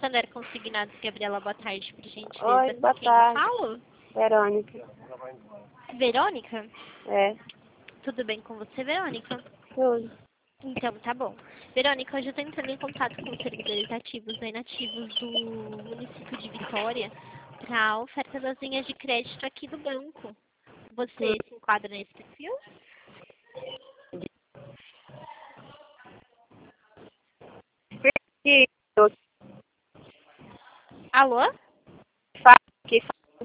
Santander Consignados, Gabriela, boa tarde, por gentileza. Oi, boa Quem eu tarde. falo? Verônica. Verônica? É, Tudo bem com você, Verônica? tudo. Então, tá bom. Verônica, hoje eu tô entrando em contato com os servidores ativos e inativos do município de Vitória para a oferta das linhas de crédito aqui do banco. Você se enquadra nesse perfil? Que eu Alô? falo que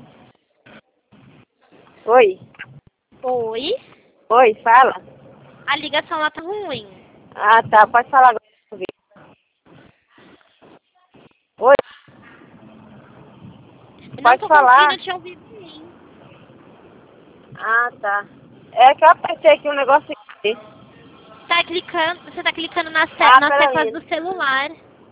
Oi, Oi? oi, fala. A ligação lá tá ruim. Ah, tá, pode falar agora. Oi, Eu não pode tô falar. conseguindo te ouvir bem. Ah, tá. É que eu apertei aqui um negócio aqui. Você tá clicando nas, nas teclas Peraí. do celular.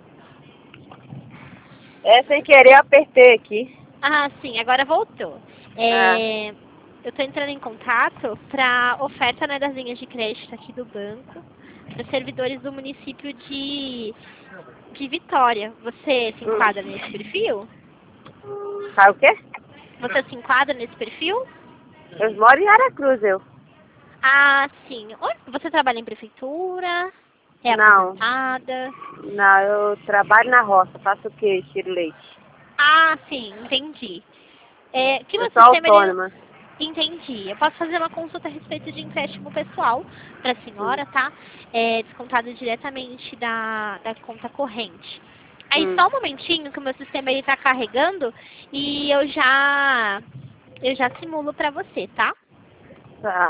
É, sem querer eu apertei aqui. Ah, sim, agora voltou. Ah, Eu estou entrando em contato para oferta, né, das linhas de crédito aqui do banco para servidores do município de Vitória. Você se enquadra nesse perfil? sabe o quê? Você se enquadra nesse perfil? Eu moro em Aracruz, eu. Ah, sim. Você trabalha em prefeitura? É Não, aposentada? não, eu trabalho na roça, faço o quê? Tiro leite. Ah, sim, entendi. Que Eu meu sou sistema ele autônoma. Entendi. Eu posso fazer uma consulta a respeito de empréstimo pessoal para a Hum, senhora, tá? Descontado diretamente da conta corrente. Aí hum, só um momentinho que o meu sistema ele tá carregando e eu já simulo para você, tá? tá.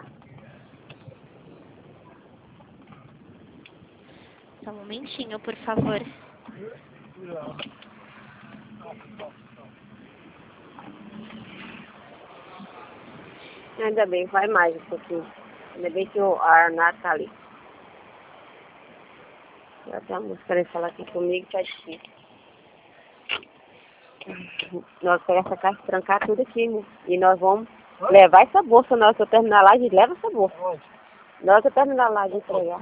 Só um momentinho, por favor. Ainda bem, vai mais um pouquinho. Ainda bem que o Arnato tá ali. Já tem uma música querendo falar aqui comigo, tá difícil. Nós pegamos essa caixa, trancar tudo aqui, né? E nós vamos levar essa bolsa, na hora que eu terminar lá, a gente leva essa bolsa. Na hora que eu terminar lá de entregar.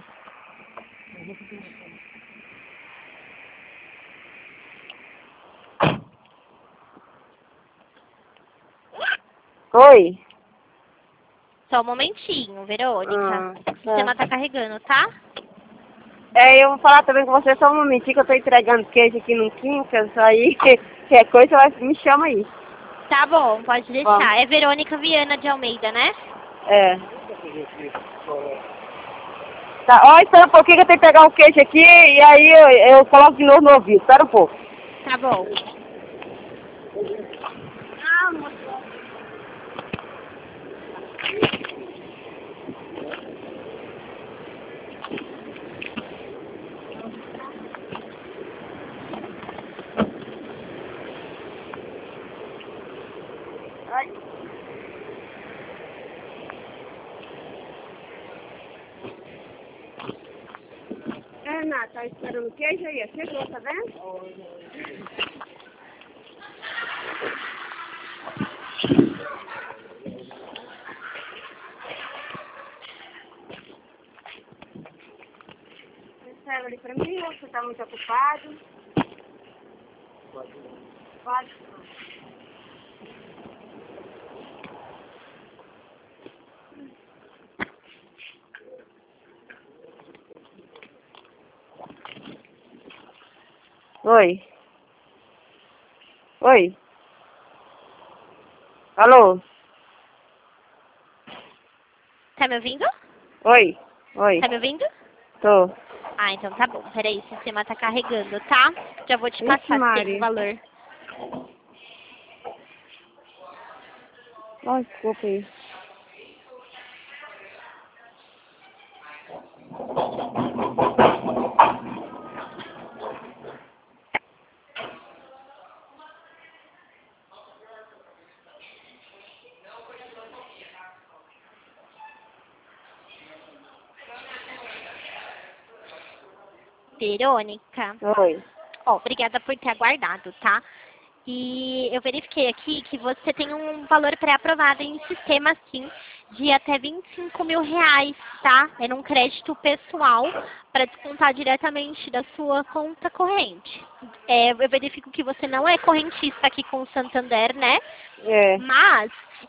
Oi? Só um momentinho, Verônica. O sistema Tá. tá carregando, tá? É, eu vou falar também com você só um momentinho que eu tô entregando queijo aqui no Quincas, aí qualquer coisa me chama aí. Tá bom, pode Bom, deixar. É Verônica Viana de Almeida, né? é. Tá, ó, espera um pouquinho que eu tenho que pegar o queijo aqui e aí eu coloco de novo no ouvido. Espera um pouco. Tá bom. É, Nath, tá esperando o queijo aí? Chegou, tá vendo? Você serve ali pra mim ou você tá muito ocupado? Pode. Oi. Oi. Alô? Tá me ouvindo? Oi. Oi. Tá me ouvindo? Tô. Ah, então tá bom. Peraí, o sistema tá carregando, tá? Já vou te Ixi, passar se tem um Mari. valor. Ai, desculpa aí. Verônica. Oi. Ó, obrigada por ter aguardado, tá? E eu verifiquei aqui que você tem um valor pré-aprovado em sistema, sim, de até R$ 25.000, tá? É num crédito pessoal para descontar diretamente da sua conta corrente. Eu verifico que você não é correntista aqui com o Santander, né? É. Mas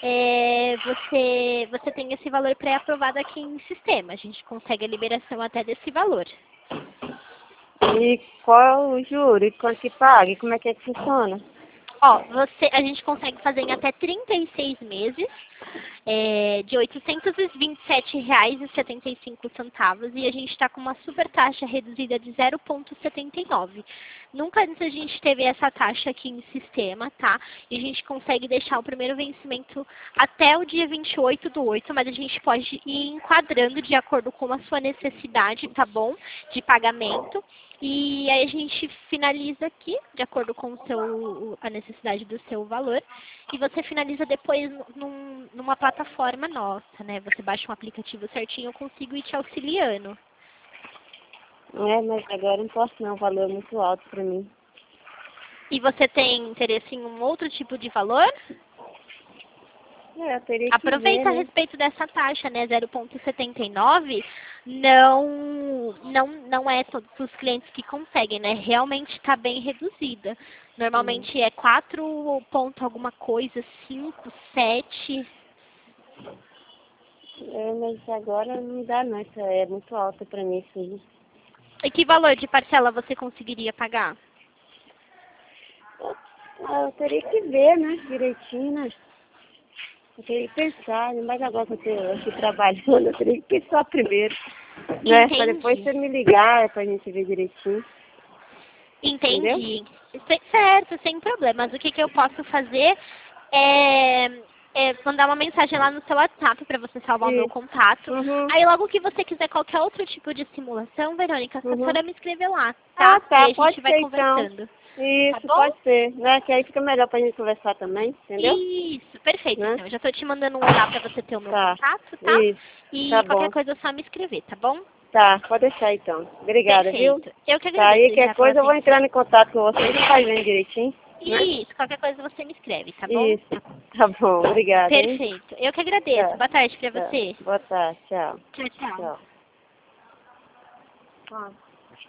você tem esse valor pré-aprovado aqui em sistema. A gente consegue a liberação até desse valor. E qual é o juro? E quanto que paga? E como é que funciona? Ó, a gente consegue fazer em até 36 meses, de R$ 827,75 e a gente está com uma super taxa reduzida de 0,79. Nunca antes a gente teve essa taxa aqui em sistema, tá? E a gente consegue deixar o primeiro vencimento até o dia 28/8, mas a gente pode ir enquadrando de acordo com a sua necessidade, tá bom? De pagamento. E aí a gente finaliza aqui, de acordo com a necessidade do seu valor, e você finaliza depois numa plataforma nossa, né? Você baixa um aplicativo certinho, eu consigo ir te auxiliando. Mas agora não posso não, o valor é muito alto para mim. E você tem interesse em um outro tipo de valor? Eu teria que Aproveita ver, a né? respeito dessa taxa, né? 0,79 não é todos os clientes que conseguem, né? Realmente está bem reduzida. Normalmente é 4 ponto alguma coisa, 5, 7. Mas agora não dá não, isso é muito alto para mim, sim. E que valor de parcela você conseguiria pagar? Eu teria que ver, né, direitinho, né? Eu teria que pensar, mas agora que eu estou aqui trabalhando, eu teria que pensar primeiro, né? Para depois você me ligar, pra gente ver direitinho. Entendeu? Entendi. Certo, sem problemas. O que eu posso fazer é mandar uma mensagem lá no seu WhatsApp para você salvar o meu contato. Uhum. Aí logo que você quiser qualquer outro tipo de simulação, Verônica, a senhora me escreve lá, Ah, tá? tá, E aí a pode gente vai ser conversando. então. Isso, Tá bom? pode ser, né? Que aí fica melhor pra gente conversar também, entendeu? Isso, perfeito. Né? Então, eu já tô te mandando um olá para você ter o meu Tá, contato, tá? isso, E tá qualquer bom. coisa é só me escrever, tá bom? Tá, pode deixar então. Obrigada, viu? Perfeito. Eu que Tá, agradeço aí desde qualquer já pela coisa eu vou atenção. entrando em contato com você e vai vendo direitinho, né? Isso, qualquer coisa você me escreve, tá bom? Isso, tá bom, obrigada, hein? Perfeito. Eu que agradeço. Tá, Boa tarde pra tá. você. Boa tarde, tchau. Tchau, tchau. Tchau.